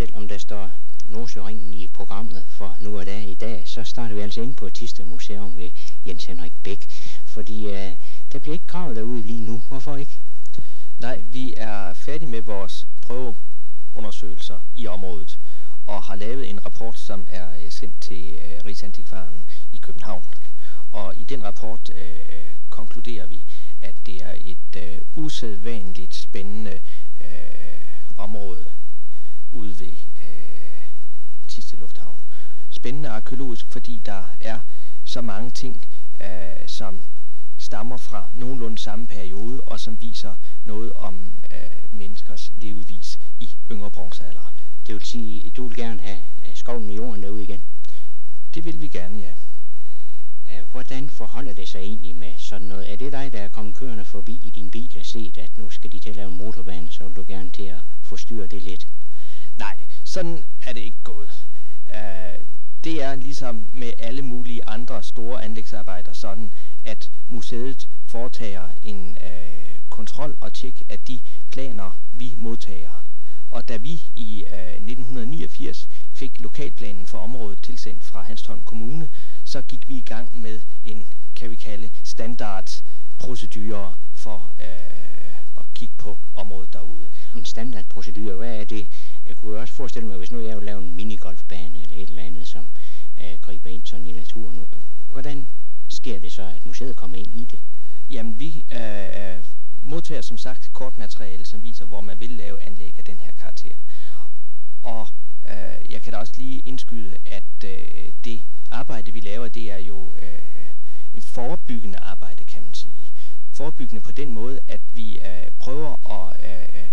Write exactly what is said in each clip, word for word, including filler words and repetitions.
selvom der står Nordsøringen i programmet for nu og dag i dag, så starter vi altså inde på Thisted Museum ved Jens Henrik Bæk. Fordi øh, der bliver ikke gravet derude lige nu. Hvorfor ikke? Nej, vi er færdige med vores prøveundersøgelser i området og har lavet en rapport, som er sendt til øh, Rigsantikvaren i København. Og i den rapport øh, konkluderer vi, at det er et øh, usædvanligt spændende øh, område ude ved øh, Thisted Lufthavn. Spændende arkæologisk, fordi der er så mange ting, øh, som stammer fra nogenlunde samme periode, og som viser noget om øh, menneskers levevis i yngre bronzealder. Det vil sige, du vil gerne have skovlen i jorden derude igen? Det vil vi gerne, ja. Hvordan forholder det sig egentlig med sådan noget? Er det dig, der er kommet kørende forbi i din bil og set, at nu skal de til at lave en motorbane, så vil du gerne til at forstyrre det lidt? Nej, sådan er det ikke gået. Uh, det er ligesom med alle mulige andre store anlægsarbejder sådan, at museet foretager en uh, kontrol og tjek af de planer, vi modtager. Og da vi i uh, nitten niogfirs fik lokalplanen for området tilsendt fra Hanstholm Kommune, så gik vi i gang med en, kan vi kalde, standardprocedure for øh, at kigge på området derude. En standardprocedure, hvad er det? Jeg kunne også forestille mig, hvis nu jeg vil lave en minigolfbane eller et eller andet, som øh, griber ind sådan i naturen. Hvordan sker det så, at museet kommer ind i det? Jamen, vi øh, modtager som sagt kortmateriale, som viser, hvor man vil lave anlæg af den her karakter. Og øh, jeg kan da også lige indskyde, at øh, det arbejde, vi laver, det er jo øh, en forebyggende arbejde, kan man sige. Forebyggende på den måde, at vi øh, prøver at øh,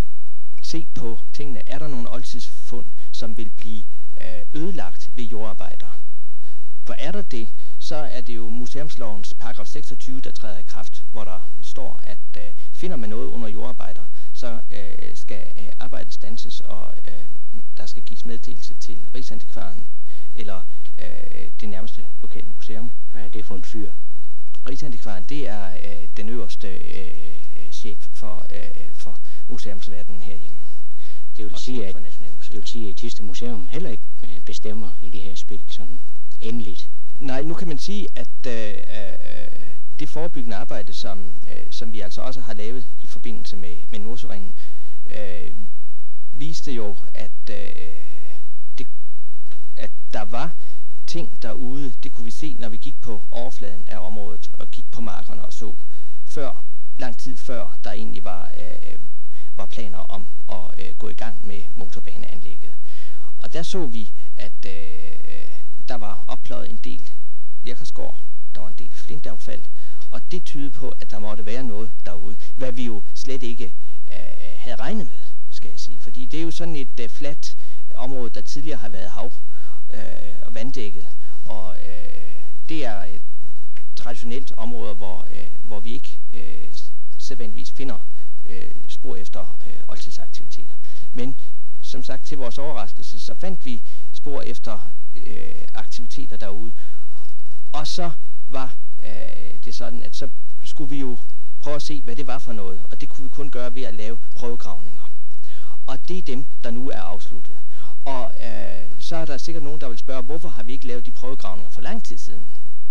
se på tingene. Er der nogle oldtidsfund, som vil blive øh, ødelagt ved jordarbejder? For er der det, så er det jo museumslovens paragraf seksogtyve, der træder i kraft, hvor der står, at øh, finder man noget under jordarbejder, så øh, skal øh, arbejdet standses, og øh, der skal gives meddelelse til Rigsantikvaren eller øh, det nærmeste lokale museum. Hvad er det for en fyr? Rigsantikvaren, det er øh, den øverste øh, chef for, øh, for museumsverdenen herhjemme. Det vil, sige, at, det vil sige, at Thisted Museum heller ikke øh, bestemmer i det her spil sådan endeligt. Nej, nu kan man sige, at øh, øh, det forebyggende arbejde, som, øh, som vi altså også har lavet i forbindelse med, med Nordsøringen, øh, viste jo, at, øh, det, at der var ting derude. Det kunne vi se, når vi gik på overfladen af området og gik på markerne og så. Før, lang tid før, der egentlig var, øh, var planer om at øh, gå i gang med motorbaneanlægget. Og der så vi, at øh, der var oppløjet en del lerkærskår, der var en del flintaffald, og det tydede på, at der måtte være noget derude, hvad vi jo slet ikke øh, havde regnet med, skal jeg sige. Fordi det er jo sådan et øh, fladt område, der tidligere har været hav øh, og vanddækket, og øh, det er et traditionelt område, hvor, øh, hvor vi ikke øh, sædvanligvis finder øh, spor efter øh, oldtidsaktiviteter. Men som sagt, til vores overraskelse, så fandt vi spor efter øh, aktiviteter derude. Og så var øh, det sådan, at så skulle vi jo prøve at se, hvad det var for noget. Og det kunne vi kun gøre ved at lave prøvegravninger. Og det er dem, der nu er afsluttet. Og øh, så er der sikkert nogen, der vil spørge, hvorfor har vi ikke lavet de prøvegravninger for lang tid siden?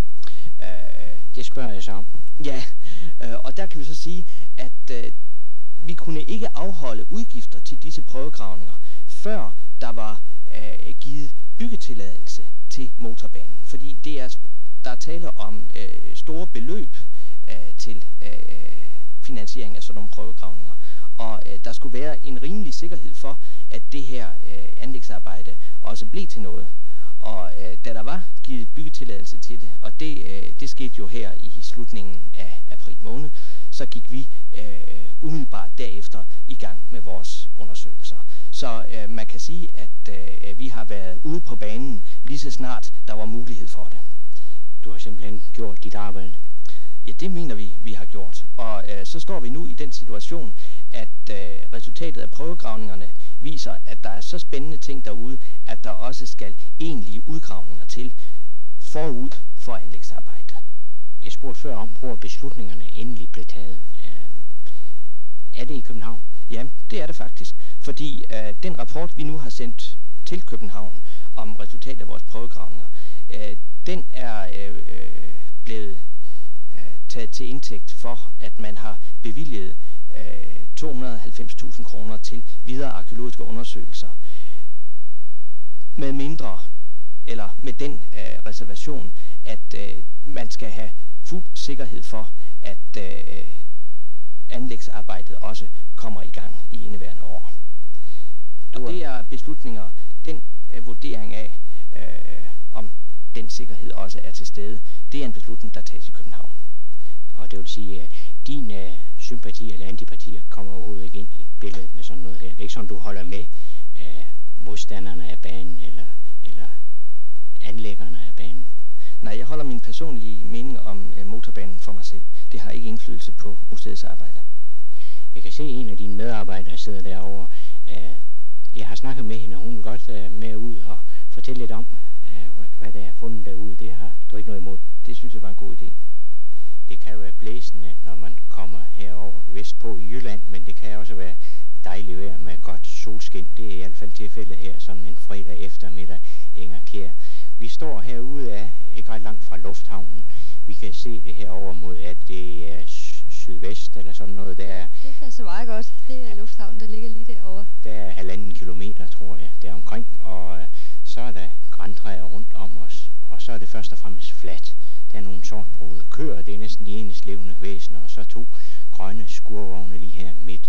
Øh, det spørger jeg så om. Ja, øh, og der kan vi så sige, at øh, vi kunne ikke afholde udgifter til disse prøvegravninger, før der var øh, givet byggetilladelse til motorbanen. Fordi det er, der er tale om øh, store beløb øh, til øh, finansiering af sådan nogle prøvegravninger. Og øh, der skulle være en rimelig sikkerhed for, at det her øh, anlægsarbejde også blev til noget. Og øh, da der var givet byggetilladelse til det, og det, øh, det skete jo her i slutningen af april måned, så gik vi øh, umiddelbart derefter i gang med vores undersøgelser. Så øh, man kan sige, at øh, vi har været ude på banen lige så snart der var mulighed for det. Du har simpelthen gjort dit arbejde? Ja, det mener vi, vi har gjort. Og øh, så står vi nu i den situation, at øh, resultatet af prøvegravningerne viser, at der er så spændende ting derude, at der også skal egentlige udgravninger til forud for anlægsarbejdet. Jeg spurgte før om, hvor beslutningerne endelig blev taget. Øh, er det i København? Ja, det er det faktisk. Fordi øh, den rapport, vi nu har sendt til København om resultatet af vores prøvegravninger, øh, den er øh, øh, blevet øh, taget til indtægt for, at man har bevilget øh, to hundrede og halvfems tusind kroner til videre arkeologiske undersøgelser. Med mindre, eller med den øh, reservation, at øh, man skal have fuld sikkerhed for, at øh, anlægsarbejdet også kommer i gang i indeværende år. Og det er beslutninger, den øh, vurdering af, øh, om den sikkerhed også er til stede, det er en beslutning, der tages i København. Og det vil sige, at din øh, sympati eller antipatier kommer overhovedet ikke ind i billedet med sådan noget her. Det er ikke sådan, du holder med øh, modstanderne af banen eller, eller anlæggerne af banen. Nej, jeg holder min personlige mening om øh, motorbanen for mig selv. Det har ikke indflydelse på museets arbejde. Jeg kan se, at en af dine medarbejdere sidder derovre. Øh, jeg har snakket med hende, og hun vil godt øh, med ud og fortælle lidt om, øh, hvad der er fundet derude. Det har du ikke noget imod. Det synes jeg var en god idé. Det kan jo være blæsende, når man kommer herover vestpå i Jylland, men det kan også være dejligt vejr med godt solskin. Det er i hvert fald tilfældet her, sådan en fredag eftermiddag, Inger Kjær. Vi står herude af, ikke ret langt fra lufthavnen. Vi kan se det herover mod, at det er sydvest eller sådan noget. Der er, det passer meget godt. Det er lufthavnen, der ligger lige derovre. Der er halvanden kilometer, tror jeg, der omkring, og øh, så er der grantræer rundt om os, og så er det først og fremmest fladt. Der er nogle sortbrogede køer, det er næsten de eneste levende væsener, og så to grønne skurvogne lige her midt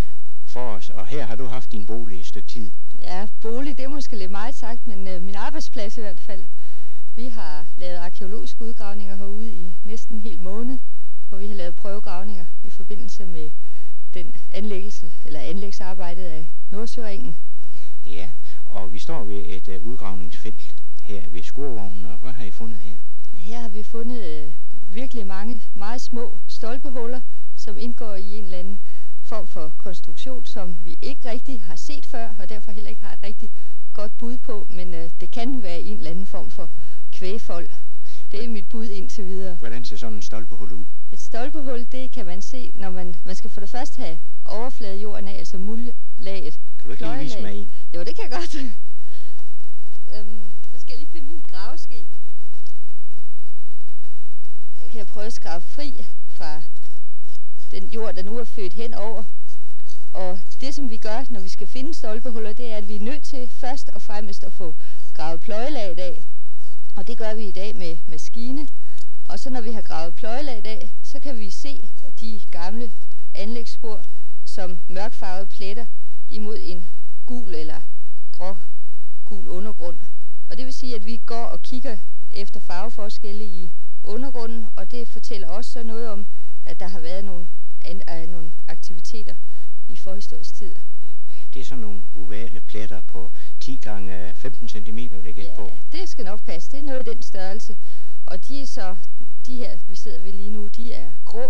for os. Og her har du haft din bolig et stykke tid. Ja, bolig, det er måske lidt meget sagt, men øh, min arbejdsplads i hvert fald. Ja. Vi har lavet arkeologiske udgravninger herude i næsten en hel måned, hvor vi har lavet prøvegravninger i forbindelse med den anlæggelse, eller anlægsarbejdet af Nordsøringen. Ja, og vi står ved et uh, udgravningsfelt her ved skurvognen, og hvad har I fundet her? Her har vi fundet øh, virkelig mange meget små stolpehuller, som indgår i en eller anden form for konstruktion, som vi ikke rigtig har set før, og derfor heller ikke har et rigtig godt bud på, men øh, det kan være en eller anden form for kvægfold. Det er mit bud indtil videre. Hvordan ser sådan en stolpehul ud? Et stolpehul, det kan man se, når man, man skal for det første have overfladejorden af, altså muldlaget. Kan du ikke lige vise mig en? Jo, det kan jeg godt. øhm, så skal jeg lige finde min graveske. Jeg kan prøve at skrabe fri fra den jord, der nu er født henover. Og det, som vi gør, når vi skal finde stolpehuller, det er, at vi er nødt til først og fremmest at få gravet pløjelaget af. Og det gør vi i dag med maskine. Og så når vi har gravet pløjelaget af, så kan vi se de gamle anlægsspor som mørkfarvede pletter imod en gul eller grågul undergrund. Og det vil sige, at vi går og kigger efter farveforskelle i undergrunden, og det fortæller også så noget om, at der har været nogle, an, uh, nogle aktiviteter i forhistorisk tid. Ja. Det er sådan nogle ovale pletter på ti gange femten centimeter, vil jeg gætte på. Ja, det skal nok passe. Det er noget af den størrelse. Og de er så, de her, vi sidder ved lige nu, de er grå,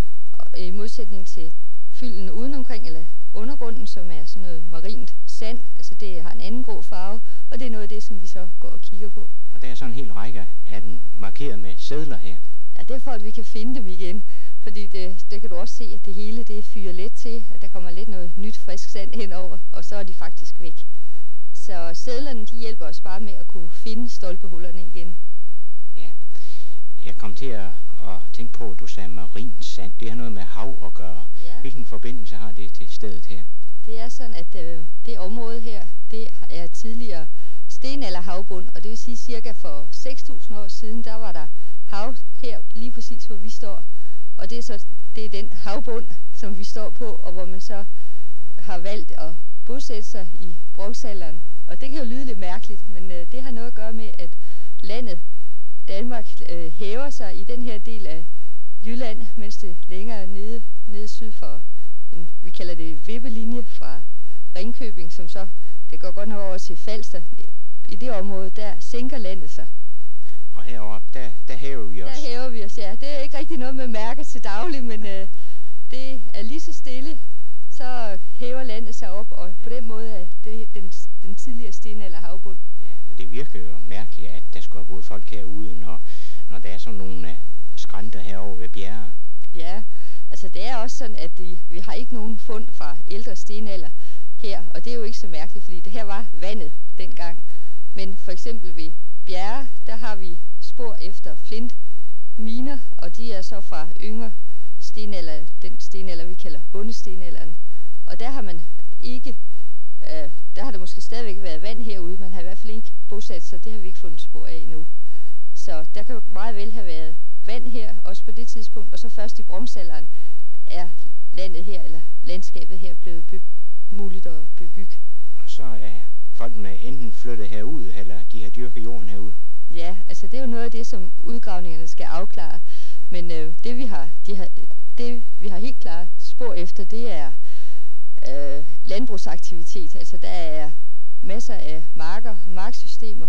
i modsætning til fylden udenomkring, eller undergrunden, som er sådan noget marint sand. Altså det har en anden grå farve, og det er noget af det, som vi så går og kigger på. Og der er sådan en hel række af den markeret med sedler her. Ja, det er for, at vi kan finde dem igen. Fordi det, det kan du også se, at det hele det fyrer let til, at der kommer lidt noget nyt, frisk sand henover, og så er de faktisk væk. Så sedlerne, de hjælper os bare med at kunne finde stolpehullerne igen. Ja, jeg kom til at, at tænke på, at du sagde marint sand. Det har noget med hav at gøre. Ja. Hvilken forbindelse har det til stedet her? Det er sådan, at øh, det område her, det er tidligere stenalderhavbund, og det vil sige cirka for seks tusind år siden, der var der hav her lige præcis, hvor vi står. Og det er så det er den havbund, som vi står på, og hvor man så har valgt at bosætte sig i bronzealderen. Og det kan jo lyde lidt mærkeligt, men øh, det har noget at gøre med, at landet Danmark øh, hæver sig i den her del af Jylland, mens det længere nede, nede syd for en, vi kalder det vippelinje fra Ringkøbing, som så, det går godt nok over til Falster. I det område, der sænker landet sig. Og heroppe, der, der hæver vi os. Der hæver vi os, ja. Det er ikke rigtig noget med mærker til daglig, men øh, det er lige så stille, så hæver landet sig op, og ja. På den måde er det den, den tidligere stenalder havbund. Ja, det virker jo mærkeligt, at der skulle have boet folk herude, når, når der er sådan nogle uh, skrænter herovre ved bjerre. Ja, Altså det er også sådan, at de, vi har ikke nogen fund fra ældre stenalder her, og det er jo ikke så mærkeligt, fordi det her var vandet dengang. Men for eksempel ved Bjerre, der har vi spor efter flintminer, og de er så fra yngre stenalder, den stenalder vi kalder bondestenalderen. Og der har man ikke, øh, der har der måske stadigvæk været vand herude, man har i hvert fald ikke bosat sig, det har vi ikke fundet spor af endnu. Så der kan meget vel have været vand her, også på det tidspunkt, og så først i bronzealderen er landet her, eller landskabet her, blevet be- muligt at bebygge. Og så er folkene enten flyttet herud, eller de har dyrket jorden herude. Ja, altså det er jo noget af det, som udgravningerne skal afklare. Men øh, det, vi har, de har, det vi har helt klart spor efter, det er øh, landbrugsaktivitet. Altså der er masser af marker og marksystemer,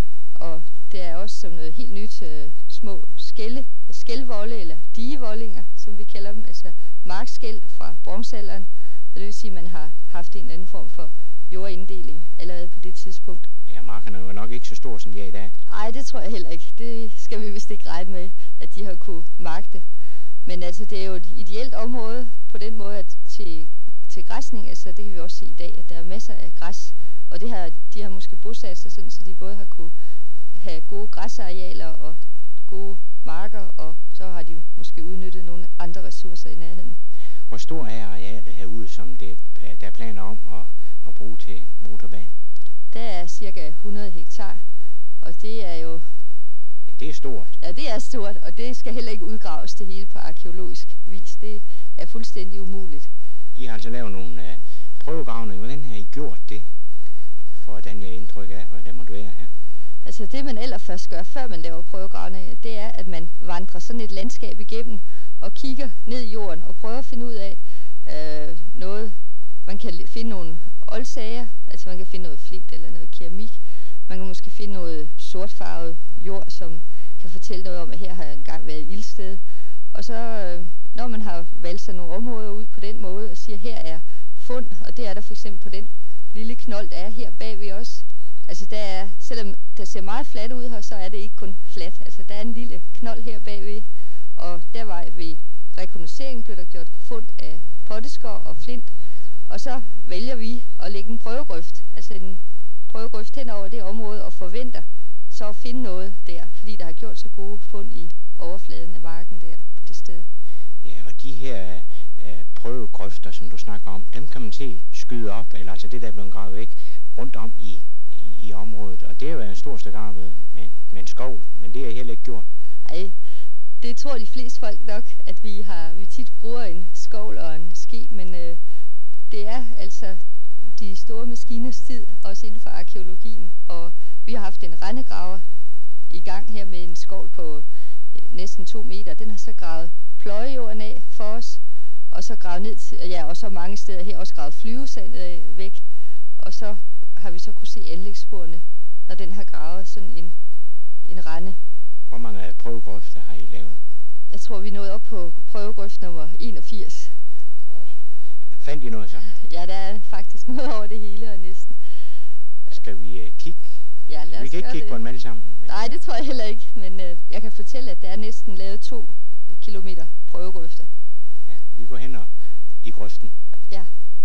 og det er også som noget helt nyt øh, små skælde, skælvolde eller digevoldinger, som vi kalder dem, altså markskæld fra bronzealderen. Det vil sige, at man har haft en eller anden form for jordinddeling allerede på det tidspunkt. Ja, markerne er jo nok ikke så store, som de er i dag. Nej, det tror jeg heller ikke. Det skal vi vist ikke regne med, at de har kunne magte. Men altså, det er jo et ideelt område på den måde, at til, til græsning, altså det kan vi også se i dag, at der er masser af græs. Og det har, de har måske bosat sig sådan, så de både har kunne have gode græsarealer og gode marker, og så har de måske udnyttet nogle andre ressourcer i nærheden. Hvor stor er arealet herude, som det, der er planer om at, at bruge til motorbane? Der er cirka hundrede hektar, og det er jo... Ja, det er stort. Ja, det er stort, og det skal heller ikke udgraves det hele på arkæologisk vis. Det er fuldstændig umuligt. I har altså lavet nogle uh, prøvegravninger. Hvordan har I gjort det, for at danne jer indtryk af, hvad der måtte være her? Altså det, man allerførst gør, før man laver prøvegravninger, det er, at man vandrer sådan et landskab igennem og kigger ned i jorden og prøver at finde ud af øh, noget. Man kan finde nogle oldsager, altså man kan finde noget flint eller noget keramik. Man kan måske finde noget sortfarvet jord, som kan fortælle noget om, at her har engang været ildsted. Og så, øh, når man har valgt sig nogle områder ud på den måde og siger, her er fund, og det er der for eksempel på den lille knold, der er her bagved os. Altså der er, selvom der ser meget fladt ud her, så er det ikke kun fladt. Altså der er en lille knold her bagved, og der var ved rekognosceringen blev der gjort fund af potteskår og flint. Og så vælger vi at lægge en prøvegrøft, altså en prøvegrøft hen over det område, og forventer så at finde noget der, fordi der har gjort så gode fund i overfladen af marken der på det sted. Ja, og de her øh, prøvegrøfter, som du snakker om, dem kan man se skyde op, eller altså det, der er blevet gravet væk, rundt om i, i, i området. Og det har været en stor stykke arbejde med, med en skovl, men det har I heller ikke gjort. Ej, det tror de fleste folk nok, at vi har vi tit bruger en skovl og en ske, men øh, det er altså de store maskiners tid, også inden for arkæologien, og vi har haft en rendegraver i gang her med en skovl på næsten to meter. Den har så gravet pløjejorden af for os, og så gravet ned til, ja, og så mange steder her også gravet flyvesandet af væk, og så har vi så kunne se anlægssporene, når den har gravet sådan en, en rende. Hvor mange prøvegrøfter har I lavet? Jeg tror, vi nåede op på prøvegrøft nummer enogfirs. Oh. Fandt I noget så? Ja, der er faktisk noget over det hele og næsten. Skal vi uh, kigge? Ja, lad os vi kan ikke kigge det. på dem alle sammen. Men nej, det tror jeg heller ikke, men øh, jeg kan fortælle, at der er næsten lavet to kilometer prøvegrøfter. Ja, vi går hen og i grøften. Ja.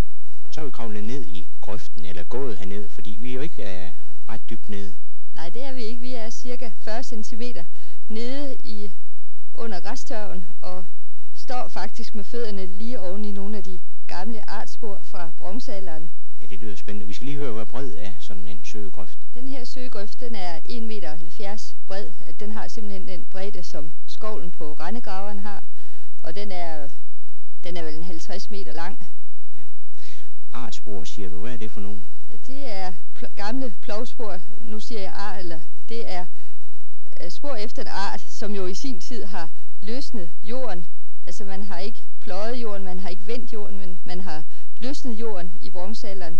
Så er vi kravlet ned i grøften, eller gået herned, fordi vi er jo ikke uh, ret dybt nede. Nej, det er vi ikke. Vi er cirka fyrre centimeter nede i under græstørven og står faktisk med fødderne lige oven i nogle af de gamle artspor fra bronzealderen. Ja, det lyder spændende. Vi skal lige høre, hvor bred er sådan en søgegrøft. Den her søgegrøft, den er en komma halvfjerds meter bred. Den har simpelthen den bredde, som skovlen på rendegraveren har. Og den er, den er vel en halvtreds meter lang. Ja. Artspor, siger du. Hvad er det for nogen? Det er pl- gamle plovspor. Nu siger jeg art, eller det er øh, spor efter en art, som jo i sin tid har løsnet jorden. Altså man har ikke pløjet jorden, man har ikke vendt jorden, men man har løsnet jorden i bronzealderen.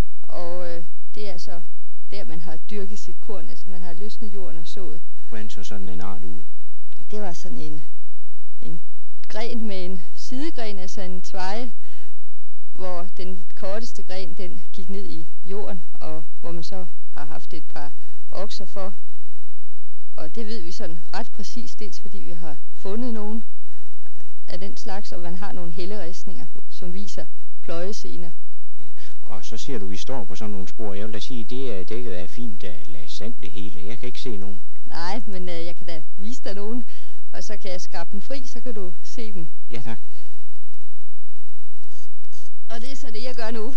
Og øh, det er så der, man har dyrket sit korn, altså man har løsnet jorden og sået. Hvordan så sådan en art ud? Det var sådan en, en gren med en sidegren, altså en tveje, hvor den korteste gren, den gik ned i jorden, og hvor man så har haft et par okser for. Og det ved vi sådan ret præcist, dels fordi vi har fundet nogen, af den slags, og man har nogle helleristninger, som viser pløjesener. Ja. Og så siger du, at vi står på sådan nogle spor. Jeg vil da sige, det er dækket af fint af lag sand det hele. Jeg kan ikke se nogen. Nej, men øh, jeg kan da vise dig nogen, og så kan jeg skrabe dem fri, så kan du se dem. Ja, tak. Og det er så det, jeg gør nu.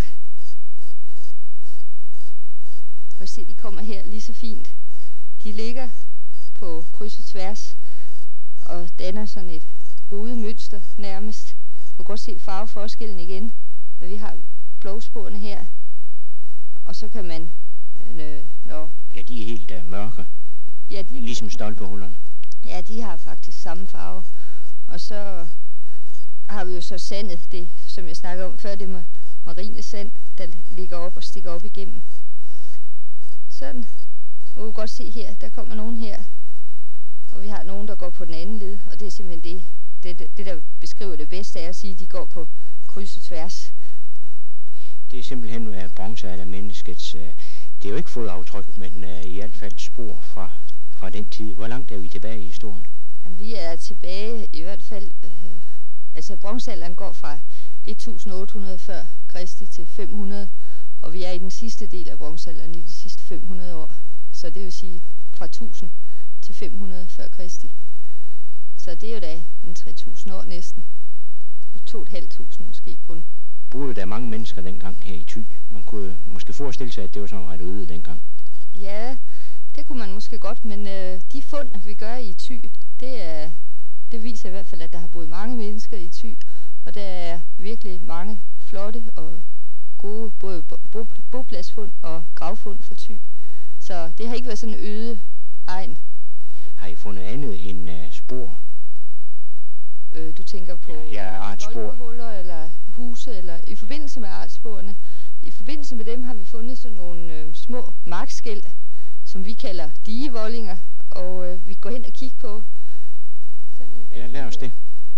Og se, de kommer her lige så fint. De ligger på kryds og tværs og danner sådan et rudet mønster nærmest. Du kan godt se farveforskellen igen. Vi har plovsporene her, og så kan man, øh, når... Ja, de er helt uh, mørke. Ja, de er ligesom stolpehullerne. Ja, de har faktisk samme farve. Og så har vi jo så sandet, det som jeg snakkede om før, det med marine sand, der ligger op og stikker op igennem. Sådan. Nu kan du godt se her, der kommer nogen her. Og vi har nogen, der går på den anden led, og det er simpelthen det, det, det der beskriver det bedste, er at sige, at de går på kryds og tværs. Det er simpelthen uh, bronzealder menneskets, uh, det er jo ikke fodaftryk, men uh, i hvert fald spor fra, fra den tid. Hvor langt er vi tilbage i historien? Jamen, vi er tilbage i hvert fald, øh, altså bronzealderen går fra et tusind otte hundrede før Kristi til fem hundrede, og vi er i den sidste del af bronzealderen i de sidste fem hundrede år. Så det vil sige fra tusind til fem hundrede før Kristi. Så det er jo da en tre tusind år næsten. to tusind fem hundrede måske kun. Boede der mange mennesker dengang her i Thy? Man kunne måske forestille sig, at det var sådan ret øde dengang. Ja, det kunne man måske godt, men øh, de fund, vi gør i Thy, det, er, det viser i hvert fald, at der har boet mange mennesker i Thy, og der er virkelig mange flotte og gode både bo, bopladsfund og gravfund fra Thy. Så det har ikke været sådan en øde egn. Har I fundet andet end uh, spor? Øh, du tænker på ja, ja, artspor. Stolpehuller eller huse, eller i forbindelse med artsporene. I forbindelse med dem har vi fundet sådan nogle øh, små markskel, som vi kalder digevoldinger, og øh, vi går hen og kigger på sådan en. Ja, lad os det.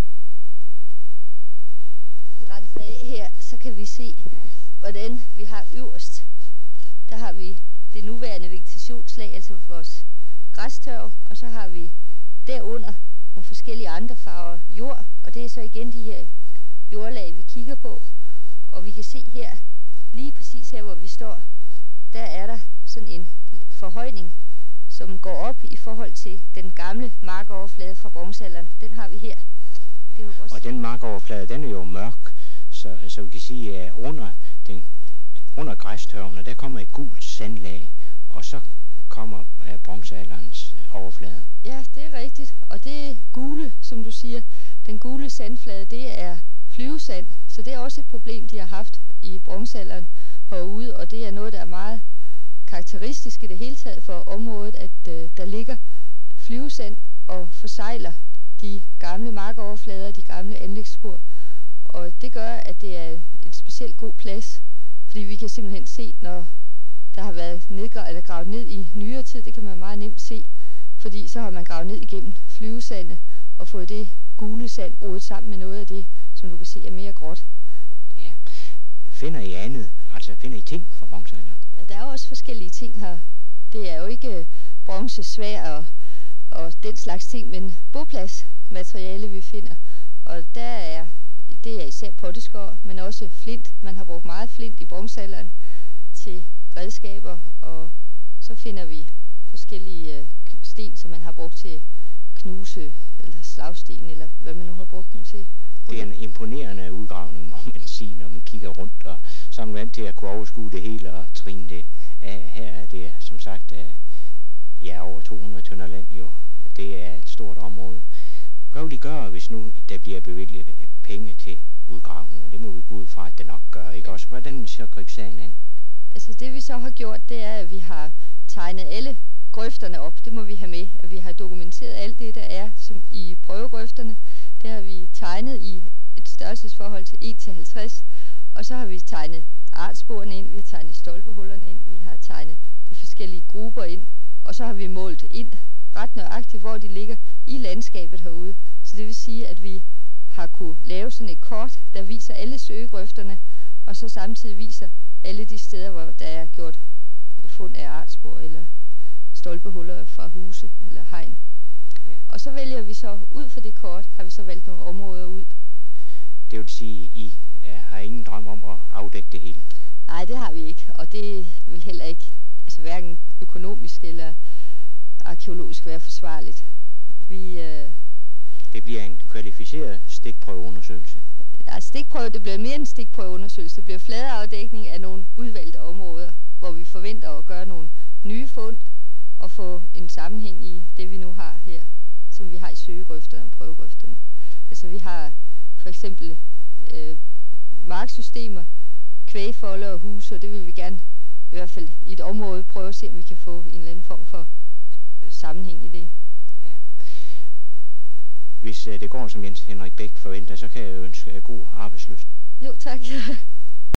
Vi renser af her, så kan vi se, hvordan vi har øverst. Der har vi det nuværende vegetationslag, altså vores græstørv, og så har vi derunder nogle forskellige andre farver jord, og det er så igen de her jordlag, vi kigger på. Og vi kan se her, lige præcis her, hvor vi står, der er der sådan en forhøjning, som går op i forhold til den gamle markoverflade fra bronzealderen, for den har vi her. Ja. Og den markoverflade, den er jo mørk, så, så vi kan sige, at under, den, under græstørvene, der kommer et gult sandlag, og så kommer uh, bronzealderens uh, overflade. Ja, det er rigtigt, og det gule, som du siger, den gule sandflade, det er flyvesand, så det er også et problem, de har haft i bronzealderen herude, og det er noget, der er meget karakteristisk i det hele taget for området, at øh, der ligger flyvesand og forsejler de gamle markoverflader, de gamle anlægsspor, og det gør, at det er en specielt god plads, fordi vi kan simpelthen se, når der har været nedgra- eller gravet ned i nyere tid, det kan man meget nemt se, fordi så har man gravet ned igennem flyvesandet og fået det gule sand rodet sammen med noget af det, som du kan se er mere gråt. Ja. Finder I andet? Altså finder I ting fra bronzealderen? Ja, der er også forskellige ting her. Det er jo ikke bronze, svær og, og den slags ting, men bopladsmateriale vi finder. Og der er, det er især potteskår, men også flint. Man har brugt meget flint i bronzealderen til redskaber, og så finder vi forskellige sten, som man har brugt til knuse, eller slagsten, eller hvad man nu har brugt dem til. Det er en imponerende udgravning, må man sige, når man kigger rundt, og så er man vant til at kunne overskue det hele og trine det af. Her er det, som sagt, ja, over to hundrede tønder land jo. Det er et stort område. Hvad vil I gøre, hvis nu der bliver bevilget penge til udgravninger? Det må vi gå ud fra, at det nok gør, ikke også? Hvordan vil I så gribe sagen an? Altså det vi så har gjort, det er, at vi har tegnet alle grøfterne op. Det må vi have med, at vi har dokumenteret alt det, der er som i prøvegrøfterne. Det har vi tegnet i et størrelsesforhold til en til halvtreds, og så har vi tegnet artsporene ind, vi har tegnet stolpehullerne ind, vi har tegnet de forskellige grupper ind, og så har vi målt ind ret nøjagtigt, hvor de ligger i landskabet herude. Så det vil sige, at vi har kunne lave sådan et kort, der viser alle søgegrøfterne, og så samtidig viser alle de steder, hvor der er gjort fund af artspor eller stolpehuller fra huse eller hegn. Ja. Og så vælger vi så, ud for det kort, har vi så valgt nogle områder ud. Det vil sige, I er, har ingen drøm om at afdække det hele? Nej, det har vi ikke, og det vil heller ikke, altså hverken økonomisk eller arkeologisk være forsvarligt. Vi, øh, det bliver en kvalificeret stikprøveundersøgelse? Ja, stikprøve, det bliver mere en stikprøveundersøgelse. Det bliver fladeafdækning af nogle udvalgte områder, hvor vi forventer at gøre nogle nye fund og få en sammenhæng i det, vi nu har her, som vi har i søgegrøfterne og prøvegrøfterne. Altså vi har for eksempel øh, marksystemer, kvægfolder og huse, og det vil vi gerne i hvert fald i et område prøve at se, om vi kan få en eller anden form for sammenhæng i det. Ja. Hvis uh, det går, som Jens Henrik Bæk forventer, så kan jeg ønske god arbejdslyst. Jo, tak.